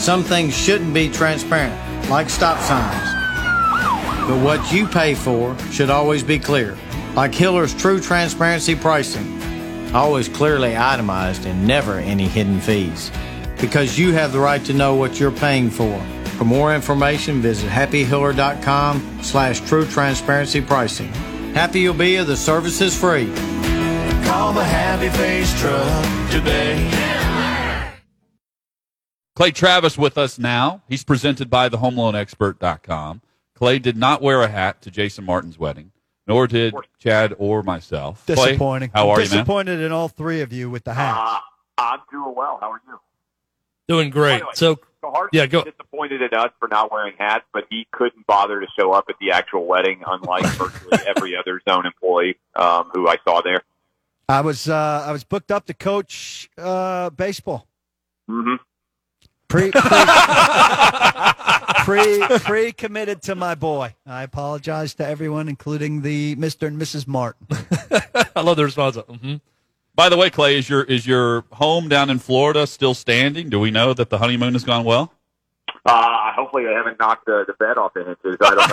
some things shouldn't be transparent, like stop signs. But what you pay for should always be clear, like Hiller's true transparency pricing. Always clearly itemized and never any hidden fees. Because you have the right to know what you're paying for. For more information, visit happyhiller.com/true transparency pricing. Happy you'll be, the service is free. Call the Happy Face Truck today. Clay Travis with us now. He's presented by thehomeloanexpert.com. Clay did not wear a hat to Jason Martin's wedding, nor did Chad or myself. Disappointing. Clay, how are you, man? Disappointed in all three of you with the hats. I'm doing well. How are you? Doing great. Anyway, So Hart's disappointed in us for not wearing hats, but he couldn't bother to show up at the actual wedding, unlike virtually every other zone employee who I saw there. I was booked up to coach baseball. Mm-hmm. Pre-committed to my boy. I apologize to everyone, including the Mr. and Mrs. Martin. I love the response. Mm-hmm. By the way, Clay, is your home down in Florida still standing? Do we know that the honeymoon has gone well? Hopefully I haven't knocked the bed off the hinges. I don't know.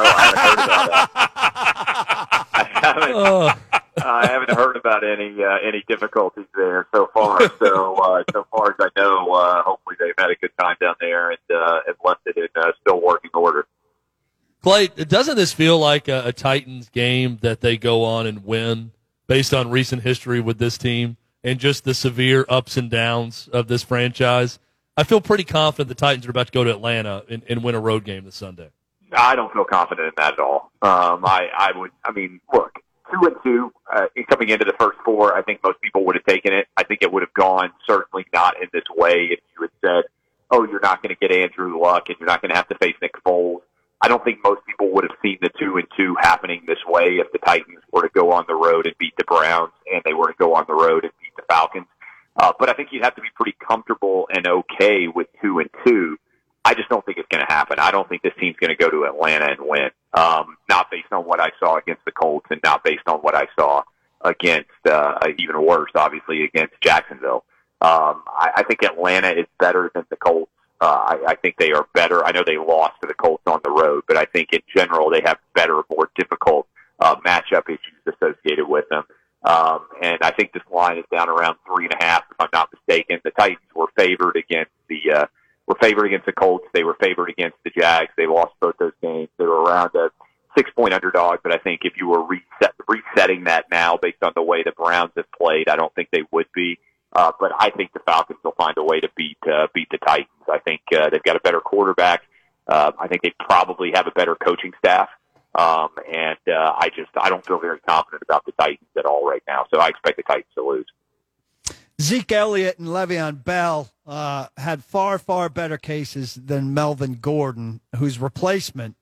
I haven't heard about any difficulties there so far. So so far as I know, hopefully they've had a good time down there and have left it in still working order. Clay, doesn't this feel like a Titans game that they go on and win based on recent history with this team and just the severe ups and downs of this franchise? I feel pretty confident the Titans are about to go to Atlanta and win a road game this Sunday. I don't feel confident in that at all. Look, 2-2 coming into the first four, I think most people would have taken it. I think it would have gone certainly not in this way if you had said, oh, you're not going to get Andrew Luck and you're not going to have to face Nick Foles. I don't think most people would have seen the 2-2 happening this way if the Titans were to go on the road and beat the Browns and they were to go on the road and beat the Falcons. But I think you'd have to be pretty comfortable and okay with 2-2. I just don't think it's going to happen. I don't think this team's going to go to Atlanta and win. Not based on what I saw against the Colts and not based on what I saw against, even worse, obviously, against Jacksonville. I think Atlanta is better than the Colts. I think they are better. I know they lost to the Colts on the road, but I think in general they have better, more difficult matchup issues associated with them. And I think this line is down around 3.5, if I'm not mistaken. The Titans were favored against the Colts. They were favored against the Jags. They lost both those games. They were around a 6-point underdog, but I think if you were resetting that now based on the way the Browns have played, I don't think they would be. But I think the Falcons will find a way to beat the Titans. I think they've got a better quarterback. I think they probably have a better coaching staff. I don't feel very confident about the Titans at all right now. So I expect the Titans to lose. Zeke Elliott and Le'Veon Bell had far, far better cases than Melvin Gordon, whose replacement,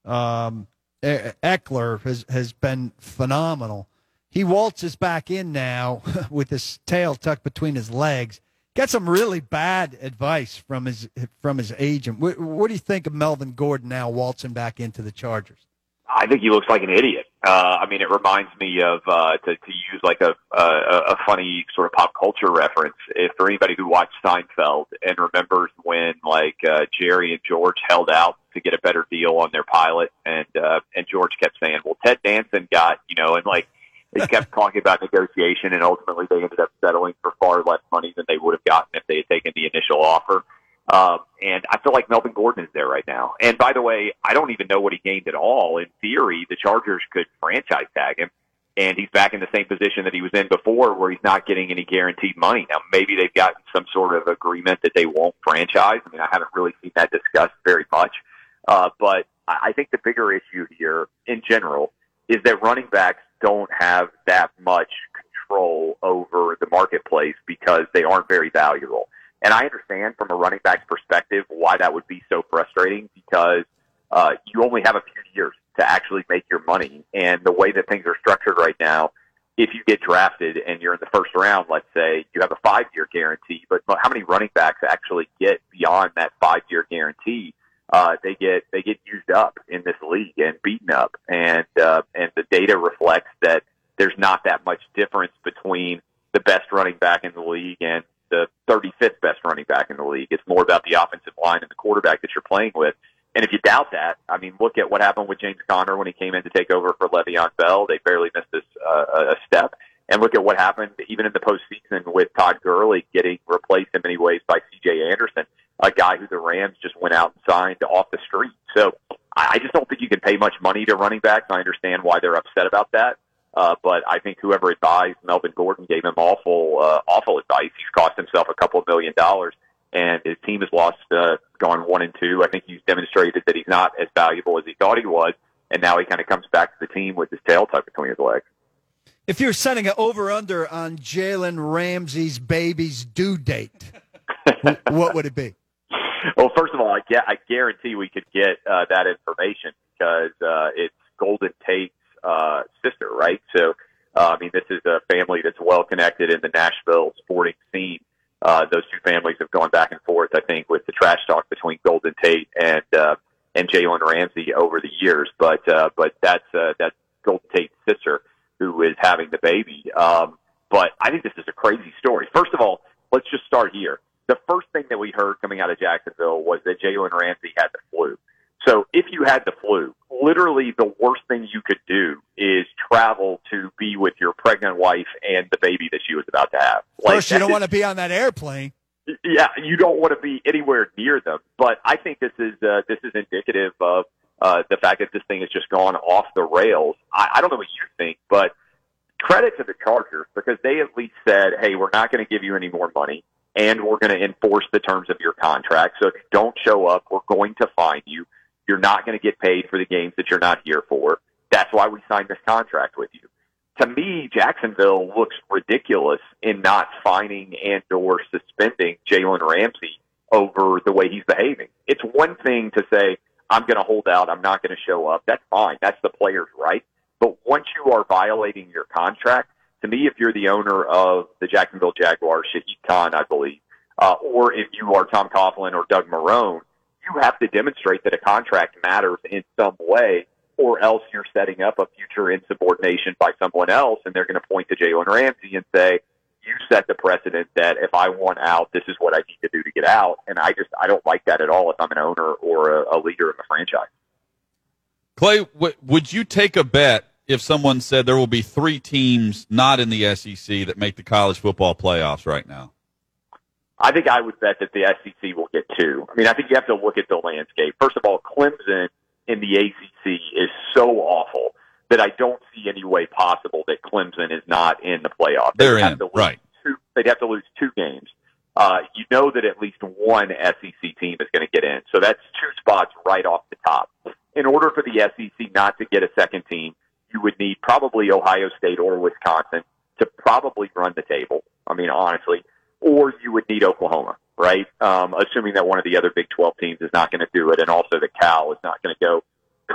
Eckler, has been phenomenal. He waltzes back in now with his tail tucked between his legs. Got some really bad advice from his agent. What do you think of Melvin Gordon now waltzing back into the Chargers? I think he looks like an idiot. It reminds me of to use like a funny sort of pop culture reference. If for anybody who watched Seinfeld and remembers when Jerry and George held out to get a better deal on their pilot, and George kept saying, "Well, Ted Danson got," they kept talking about negotiation, and ultimately they ended up settling for far less money than they would have gotten if they had taken the initial offer. And I feel like Melvin Gordon is there right now. And by the way, I don't even know what he gained at all. In theory, the Chargers could franchise tag him, and he's back in the same position that he was in before, where he's not getting any guaranteed money. Now, maybe they've gotten some sort of agreement that they won't franchise. I haven't really seen that discussed very much. But I think the bigger issue here, in general, is that running backs don't have that much control over the marketplace because they aren't very valuable. And I understand from a running back's perspective why that would be so frustrating, because you only have a few years to actually make your money. And the way that things are structured right now, if you get drafted and you're in the first round, let's say, you have a 5-year guarantee. But how many running backs actually get beyond that 5-year guarantee? They get used up in this league and beaten up. And the data reflects that there's not that much difference between the best running back in the league and the 35th best running back in the league. It's more about the offensive line and the quarterback that you're playing with. And if you doubt that, I mean, look at what happened with James Conner when he came in to take over for Le'Veon Bell. They barely missed a step. And look at what happened even in the postseason with Todd Gurley getting replaced in many ways by C.J. Anderson, a guy who the Rams just went out and signed off the street. So I just don't think you can pay much money to running backs. I understand why they're upset about that. But I think whoever advised Melvin Gordon gave him awful advice. He's cost himself a couple of $1 million, and his team has lost, gone 1-2. I think he's demonstrated that he's not as valuable as he thought he was, and now he kind of comes back to the team with his tail tucked between his legs. If you're setting an over-under on Jalen Ramsey's baby's due date, what would it be? Well, first of all, I guarantee we could get that information because it's Golden Tate's sister, right? So, I mean, this is a family that's well connected in the Nashville sporting scene. Those two families have gone back and forth, I think, with the trash talk between Golden Tate and Jalen Ramsey over the years. But that's Golden Tate's sister who is having the baby. But I think this is a crazy story. First of all, let's just start here. The first thing that we heard coming out of Jacksonville was that Jalen Ramsey had the flu. So if you had the flu, literally the worst thing you could do is travel to be with your pregnant wife and the baby that she was about to have. First, you don't want to be on that airplane. Yeah, you don't want to be anywhere near them. But I think this is indicative of the fact that this thing has just gone off the rails. I don't know what you think, but credit to the Chargers because they at least said, hey, we're not going to give you any more money, and we're going to enforce the terms of your contract. So if you don't show up, we're going to fine you. You're not going to get paid for the games that you're not here for. That's why we signed this contract with you. To me, Jacksonville looks ridiculous in not fining and or suspending Jalen Ramsey over the way he's behaving. It's one thing to say, I'm going to hold out, I'm not going to show up. That's fine. That's the player's right. But once you are violating your contract, to me, if you're the owner of the Jacksonville Jaguars, Shahid Khan, I believe, or if you are Tom Coughlin or Doug Marrone, you have to demonstrate that a contract matters in some way, or else you're setting up a future insubordination by someone else, and they're going to point to Jalen Ramsey and say, you set the precedent that if I want out, this is what I need to do to get out. And I don't like that at all if I'm an owner or a leader of a franchise. Clay, would you take a bet if someone said there will be 3 teams not in the SEC that make the college football playoffs right now? I think I would bet that the SEC will get 2. I mean, I think you have to look at the landscape. First of all, Clemson in the ACC is so awful that I don't see any way possible that Clemson is not in the playoff. They're in, right. They'd have to lose 2 games. You know that at least one SEC team is going to get in. So that's 2 spots right off the top. In order for the SEC not to get a second team, you would need probably Ohio State or Wisconsin to probably run the table. I mean, honestly. Or you would need Oklahoma, right? Assuming that one of the other Big 12 teams is not going to do it, and also that Cal is not going to go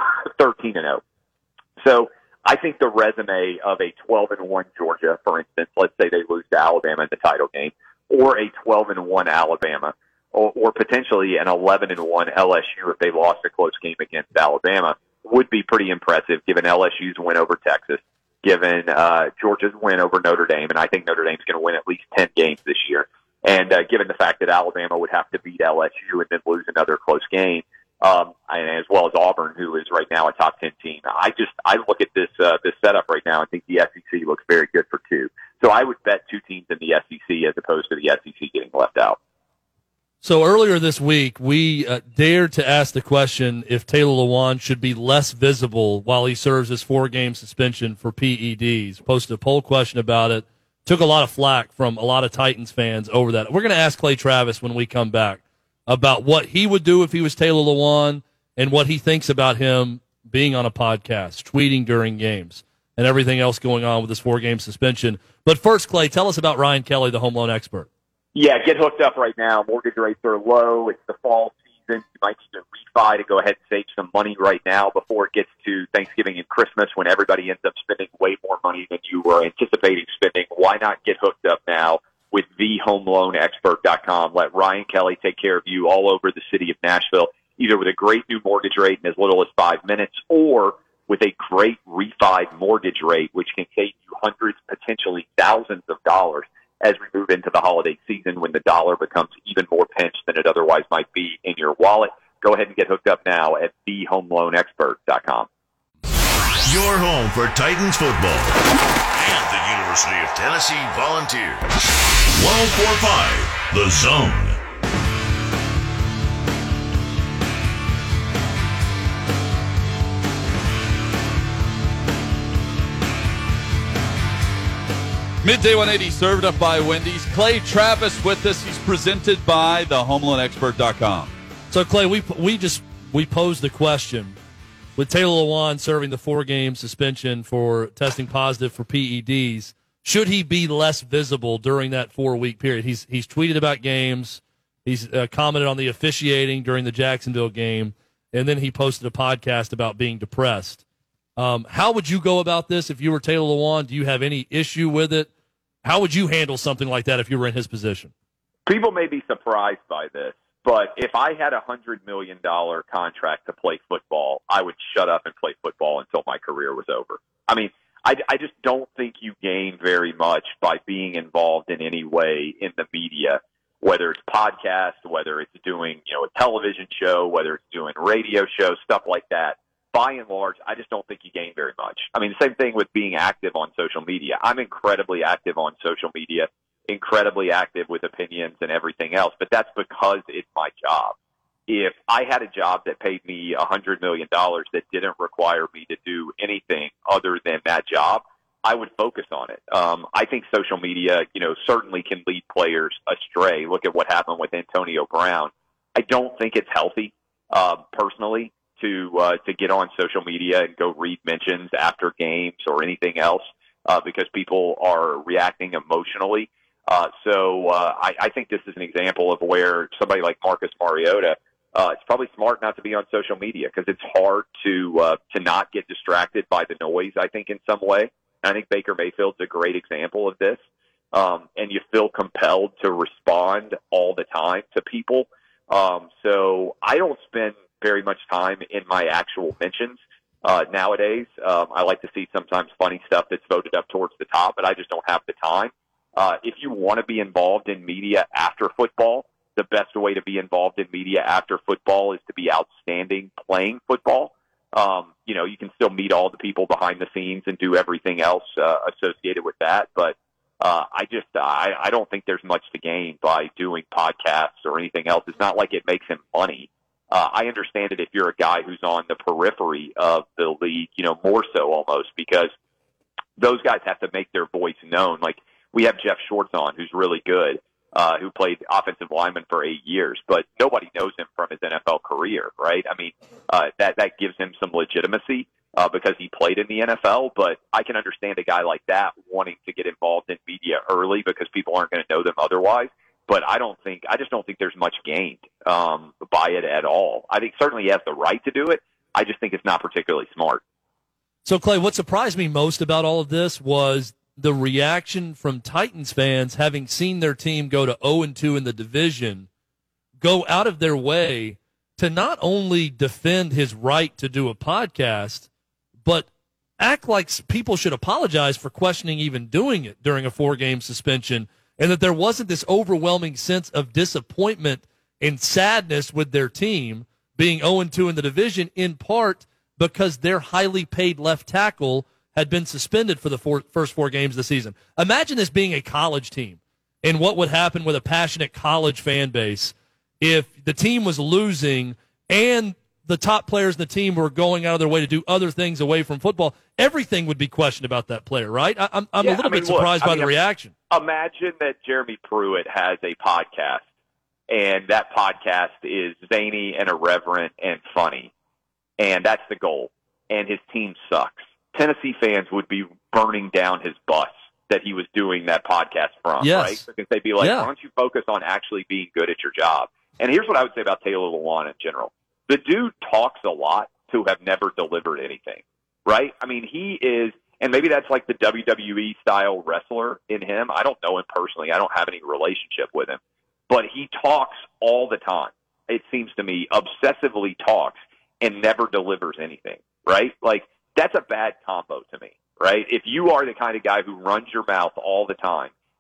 13-0. So I think the resume of a 12-1 Georgia, for instance, let's say they lose to Alabama in the title game, or a 12-1 Alabama, or potentially an 11-1 LSU if they lost a close game against Alabama, would be pretty impressive given LSU's win over Texas, given Georgia's win over Notre Dame, and I think Notre Dame's going to win at least 10 games this year. And given the fact that Alabama would have to beat LSU and then lose another close game, and as well as Auburn, who is right now a top 10 team, I look at this setup right now and think the SEC looks very good for 2. So I would bet 2 teams in the SEC as opposed to the SEC getting left out. So earlier this week, we dared to ask the question if Taylor Lewan should be less visible while he serves his 4-game suspension for PEDs. Posted a poll question about it. Took a lot of flack from a lot of Titans fans over that. We're going to ask Clay Travis when we come back about what he would do if he was Taylor Lewan and what he thinks about him being on a podcast, tweeting during games, and everything else going on with his 4-game suspension. But first, Clay, tell us about Ryan Kelly, the home loan expert. Yeah, get hooked up right now. Mortgage rates are low. It's the fall season. You might need to refi to go ahead and save some money right now before it gets to Thanksgiving and Christmas when everybody ends up spending way more money than you were anticipating spending. Why not get hooked up now with thehomeloanexpert.com? Let Ryan Kelly take care of you all over the city of Nashville, either with a great new mortgage rate in as little as 5 minutes or with a great refi mortgage rate, which can save you hundreds, potentially thousands of dollars. as we move into the holiday season when the dollar becomes even more pinched than it otherwise might be in your wallet. Go ahead and get hooked up now at thehomeloanexpert.com. Your home for Titans football and the University of Tennessee Volunteers. 104.5 The Zone. Midday 180 served up by Wendy's. Clay Travis with us. He's presented by thehomeloanexpert.com. So, Clay, we posed the question. With Taylor Lewan serving the 4-game suspension for testing positive for PEDs, should he be less visible during that 4-week period? He's tweeted about games. He's commented on the officiating during the Jacksonville game, and then he posted a podcast about being depressed. How would you go about this if you were Taylor Lewan? Do you have any issue with it? How would you handle something like that if you were in his position? People may be surprised by this, but if I had a $100 million contract to play football, I would shut up and play football until my career was over. I mean, I just don't think you gain very much by being involved in any way in the media, whether it's podcast, whether it's doing, a television show, whether it's doing radio shows, stuff like that. By and large, I just don't think you gain very much. I mean, the same thing with being active on social media. I'm incredibly active on social media, incredibly active with opinions and everything else, but that's because it's my job. If I had a job that paid me $100 million that didn't require me to do anything other than that job, I would focus on it. I think social media, certainly can lead players astray. Look at what happened with Antonio Brown. I don't think it's healthy, personally, to get on social media and go read mentions after games or anything else, because people are reacting emotionally. So I think this is an example of where somebody like Marcus Mariota, it's probably smart not to be on social media because it's hard to not get distracted by the noise, I think, in some way. I think Baker Mayfield's a great example of this. And you feel compelled to respond all the time to people. So I don't spend very much time in my actual mentions nowadays. I like to see sometimes funny stuff that's voted up towards the top, but I just don't have the time. If you want to be involved in media after football, the best way to be involved in media after football is to be outstanding playing football. You can still meet all the people behind the scenes and do everything else associated with that. But I don't think there's much to gain by doing podcasts or anything else. It's not like it makes him money. I understand it if you're a guy who's on the periphery of the league, more so almost, because those guys have to make their voice known. Like, we have Jeff Schwartz on, who's really good, who played offensive lineman for 8 years, but nobody knows him from his NFL career, right? I mean, that gives him some legitimacy because he played in the NFL, but I can understand a guy like that wanting to get involved in media early because people aren't going to know them otherwise. But I just don't think there's much gained by it at all. I think certainly he has the right to do it. I just think it's not particularly smart. So, Clay, what surprised me most about all of this was the reaction from Titans fans, having seen their team go to 0-2 in the division, go out of their way to not only defend his right to do a podcast, but act like people should apologize for questioning even doing it during a 4-game suspension, and that there wasn't this overwhelming sense of disappointment and sadness with their team being 0-2 in the division, in part because their highly paid left tackle had been suspended for the first 4 games of the season. Imagine this being a college team and what would happen with a passionate college fan base if the team was losing and the top players in the team were going out of their way to do other things away from football. Everything would be questioned about that player, right? I'm a little bit surprised by the reaction. Imagine that Jeremy Pruitt has a podcast, and that podcast is zany and irreverent and funny, and that's the goal, and his team sucks. Tennessee fans would be burning down his bus that he was doing that podcast from, right? Because they'd be like, why don't you focus on actually being good at your job? And here's what I would say about Taylor Lewan in general. The dude talks a lot to have never delivered anything, right? I mean, he is, and maybe that's like the WWE-style wrestler in him. I don't know him personally. I don't have any relationship with him. But he talks all the time. It seems to me, obsessively talks and never delivers anything, right? Like, that's a bad combo to me, right? If you are the kind of guy who runs your mouth all the time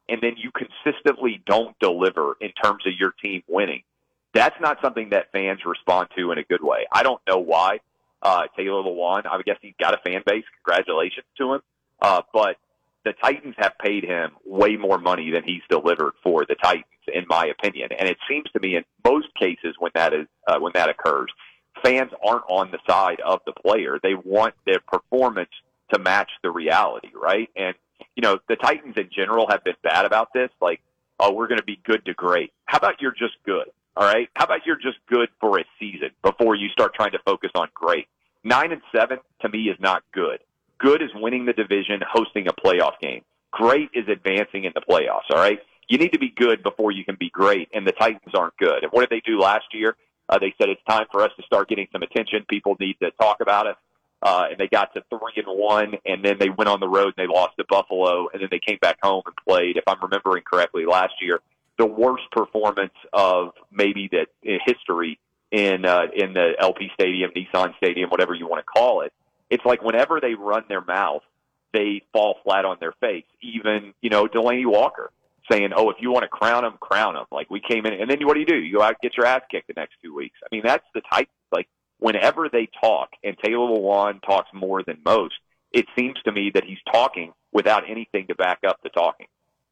and then you consistently don't deliver in terms of your team winning, that's not something that fans respond to in a good way. I don't know why. Taylor Lewan, I guess he's got a fan base. Congratulations to him. But the Titans have paid him way more money than he's delivered for the Titans, in my opinion. And it seems to me in most cases when that occurs, fans aren't on the side of the player. They want their performance to match the reality, right? And, the Titans in general have been bad about this. Like, oh, we're going to be good to great. How about you're just good? All right. How about you're just good for a season before you start trying to focus on great? 9-7 to me is not good. Good is winning the division, hosting a playoff game. Great is advancing in the playoffs. All right. You need to be good before you can be great, and the Titans aren't good. And what did they do last year? They said it's time for us to start getting some attention. People need to talk about it. And they got to 3-1, and then they went on the road and they lost to Buffalo, and then they came back home and played, if I'm remembering correctly, last year, the worst performance of maybe that in history in the LP Stadium, Nissan Stadium, whatever you want to call it. It's like whenever they run their mouth, they fall flat on their face. Even, Delaney Walker saying, oh, if you want to crown them, crown them. Like, we came in, and then what do? You go out and get your ass kicked the next 2 weeks. I mean, that's the type, like, whenever they talk, and Taylor Lewan talks more than most, it seems to me that he's talking without anything to back up the talking.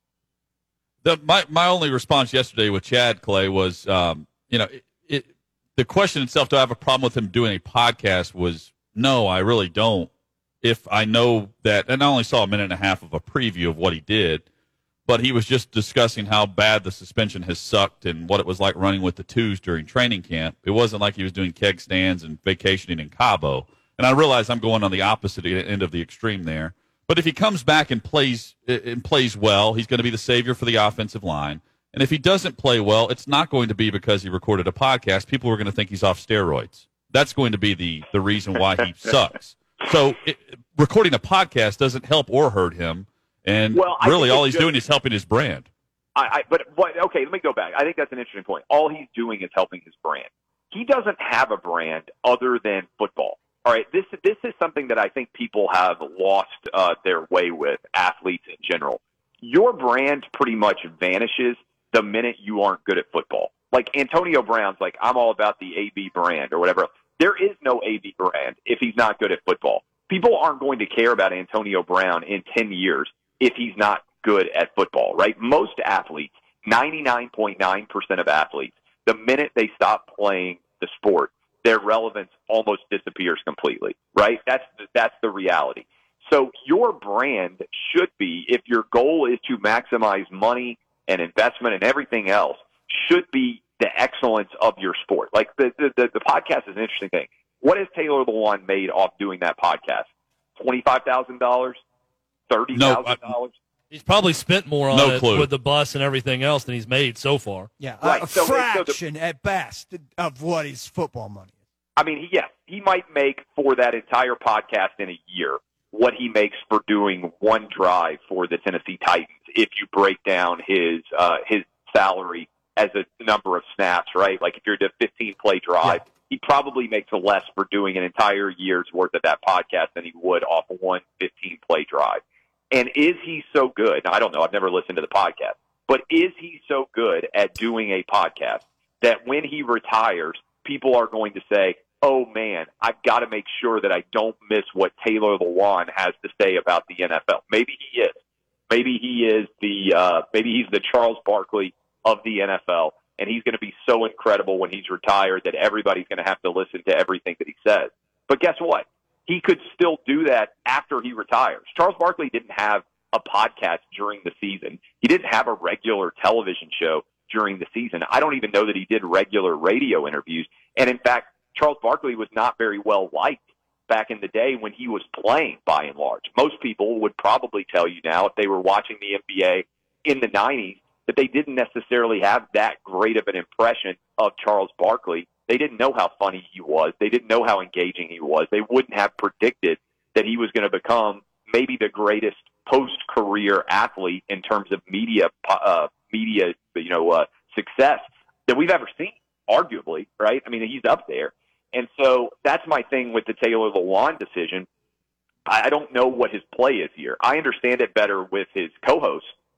My only response yesterday with Chad, Clay, was, the question itself, do I have a problem with him doing a podcast, was no, I really don't. If I know that, and I only saw a minute and a half of a preview of what he did, but he was just discussing how bad the suspension has sucked and what it was like running with the twos during training camp. It wasn't like he was doing keg stands and vacationing in Cabo. And I realize I'm going on the opposite end of the extreme there. But if he comes back and plays well, he's going to be the savior for the offensive line. And if he doesn't play well, it's not going to be because he recorded a podcast. People are going to think he's off steroids. That's going to be the reason why he sucks. So recording a podcast doesn't help or hurt him. And really all he's doing is helping his brand. But okay, let me go back. I think that's an interesting point. All he's doing is helping his brand. He doesn't have a brand other than football. All right, this is something that I think people have lost their way with, athletes in general. Your brand pretty much vanishes the minute you aren't good at football. Like Antonio Brown's like, I'm all about the AB brand or whatever. There is no AB brand if he's not good at football. People aren't going to care about Antonio Brown in 10 years if he's not good at football, right? Most athletes, 99.9% of athletes, the minute they stop playing the sport, their relevance almost disappears completely, right? That's the reality. So your brand should be, if your goal is to maximize money and investment and everything else, should be the excellence of your sport. Like the podcast is an interesting thing. What has Taylor Lewan made off doing that podcast? $25,000? $30,000? He's probably spent more on it with the bus and everything else than he's made so far. Yeah, right. A fraction at best of what his football money is. I mean, he might make for that entire podcast in a year what he makes for doing one drive for the Tennessee Titans if you break down his salary as a number of snaps, right? Like if you're a 15-play drive, he probably makes less for doing an entire year's worth of that podcast than he would off one 15-play drive. And is he so good? Now, I don't know. I've never listened to the podcast. But is he so good at doing a podcast that when he retires, people are going to say, oh, man, I've got to make sure that I don't miss what Taylor Lewan has to say about the NFL. Maybe he is. Maybe he is maybe he's the Charles Barkley of the NFL, and he's going to be so incredible when he's retired that everybody's going to have to listen to everything that he says. But guess what? He could still do that after he retires. Charles Barkley didn't have a podcast during the season. He didn't have a regular television show during the season. I don't even know that he did regular radio interviews. And in fact, Charles Barkley was not very well liked back in the day when he was playing, by and large. Most people would probably tell you now, if they were watching the NBA in the 90s, that they didn't necessarily have that great of an impression of Charles Barkley. They didn't know how funny he was. They didn't know how engaging he was. They wouldn't have predicted that he was going to become maybe the greatest post-career athlete in terms of media success that we've ever seen, arguably, right? I mean, he's up there. And so that's my thing with the Taylor Lewan decision. I don't know what his play is here. I understand it better with his co-host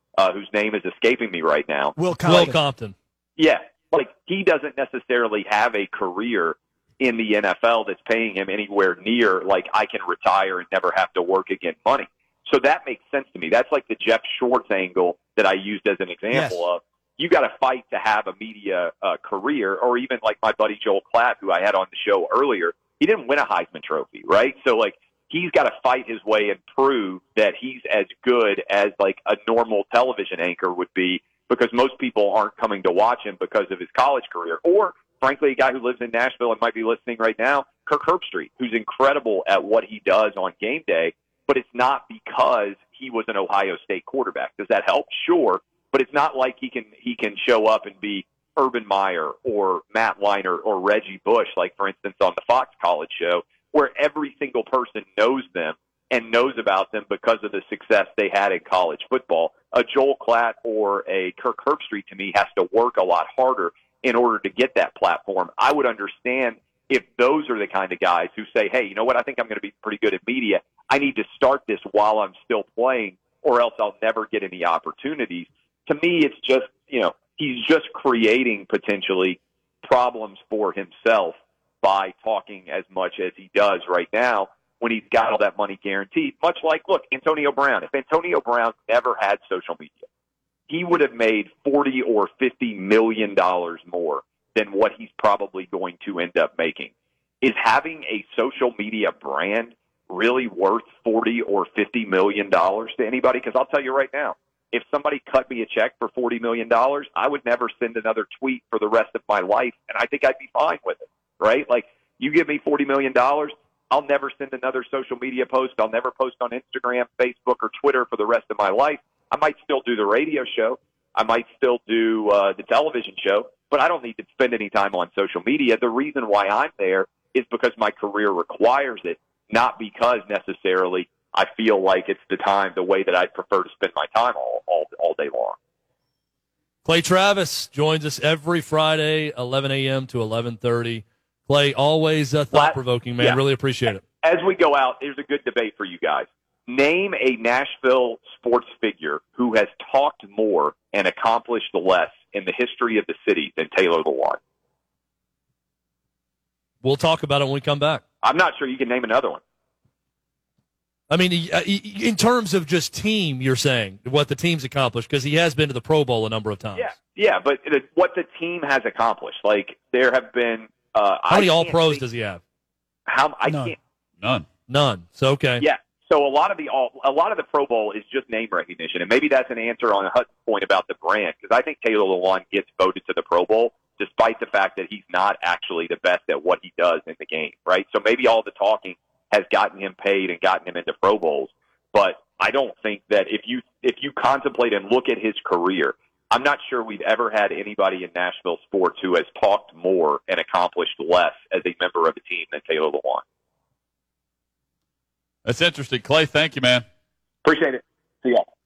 whose name is escaping me right now. Will Compton. Yeah, like he doesn't necessarily have a career in the NFL that's paying him anywhere near like I can retire and never have to work again money. So that makes sense to me. That's like the Jeff Schwartz angle that I used as an example of. You got to fight to have a media career, or even like my buddy Joel Klatt, who I had on the show earlier. He didn't win a Heisman Trophy, right? So like he's got to fight his way and prove that he's as good as like a normal television anchor would be, because most people aren't coming to watch him because of his college career. Or frankly, a guy who lives in Nashville and might be listening right now, Kirk Herbstreit, who's incredible at what he does on game day, but it's not because he was an Ohio State quarterback. Does that help? Sure. But it's not like he can show up and be Urban Meyer or Matt Leinart or Reggie Bush, like, for instance, on the Fox College show, where every single person knows them and knows about them because of the success they had in college football. A Joel Klatt or a Kirk Herbstreit, to me, has to work a lot harder in order to get that platform. I would understand if those are the kind of guys who say, hey, you know what, I think I'm going to be pretty good at media. I need to start this while I'm still playing, or else I'll never get any opportunities. To me, it's just, he's just creating potentially problems for himself by talking as much as he does right now when he's got all that money guaranteed. Much like, look, Antonio Brown. If Antonio Brown never had social media, he would have made $40 or $50 million more than what he's probably going to end up making. Is having a social media brand really worth $40 or $50 million to anybody? Because I'll tell you right now, if somebody cut me a check for $40 million, I would never send another tweet for the rest of my life, and I think I'd be fine with it, right? Like, you give me $40 million, I'll never send another social media post. I'll never post on Instagram, Facebook, or Twitter for the rest of my life. I might still do the radio show. I might still do the television show, but I don't need to spend any time on social media. The reason why I'm there is because my career requires it, not because necessarily I feel like it's the way that I'd prefer to spend my time all day long. Clay Travis joins us every Friday, 11 a.m. to 11:30. Clay, always thought-provoking, man. Yeah. Really appreciate it. As we go out, there's a good debate for you guys. Name a Nashville sports figure who has talked more and accomplished less in the history of the city than Taylor Lewan. We'll talk about it when we come back. I'm not sure you can name another one. I mean, in terms of just team, you're saying what the team's accomplished, because he has been to the Pro Bowl a number of times. Yeah, but what the team has accomplished, like there have been. How many All-Pros does he have? None. So okay. Yeah. So a lot of the Pro Bowl is just name recognition, and maybe that's an answer on Hudson's point about the brand, because I think Taylor Lewan gets voted to the Pro Bowl despite the fact that he's not actually the best at what he does in the game, right? So maybe all the talking has gotten him paid and gotten him into Pro Bowls, but I don't think that if you contemplate and look at his career, I'm not sure we've ever had anybody in Nashville sports who has talked more and accomplished less as a member of a team than Taylor Lewan. That's interesting. Clay, thank you, man. Appreciate it. See ya.